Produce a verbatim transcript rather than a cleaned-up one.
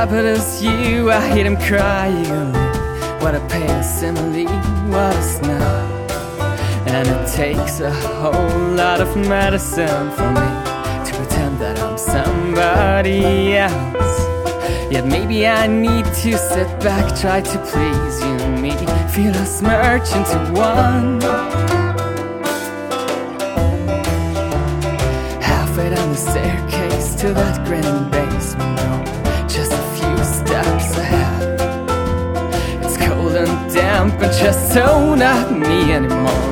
happy as you, I hear them crying. What a pale simile, what a snap. And it takes a whole lot of medicine for me to pretend that I'm somebody else. Yet maybe I need to sit back, try to please you and me, feel us merge into one. Halfway down the staircase to that grinning basement room, just a few steps ahead. It's cold and damp and just so not me anymore.